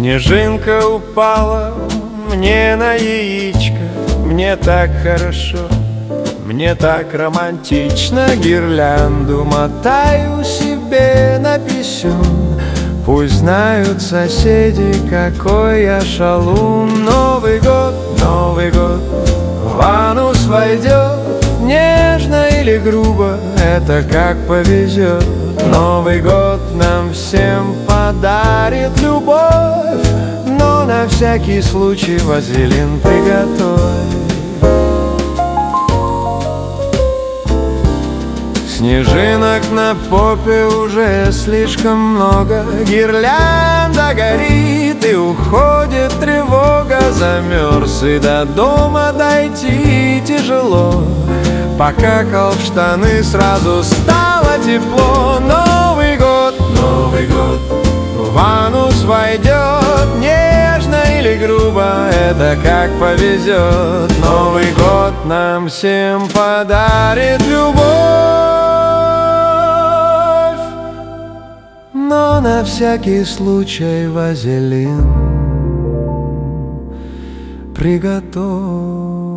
Снежинка упала мне на яичко. Мне так хорошо, мне так романтично. Гирлянду мотаю себе на писюн. Пусть знают соседи, какой я шалун. Новый год, в анус войдет. Нежно или грубо, это как повезет. Новый год нам всем подарит любовь, но на всякий случай вазелин приготовь. Снежинок на попе уже слишком много. Гирлянда горит и уходит тревога. Замерз и до дома дойти тяжело. Покакал в штаны, сразу стало тепло. Новый год, в анус войдет. Нежно или грубо, это как повезет. Новый год нам всем подарит любовь, но на всякий случай вазелин приготовь.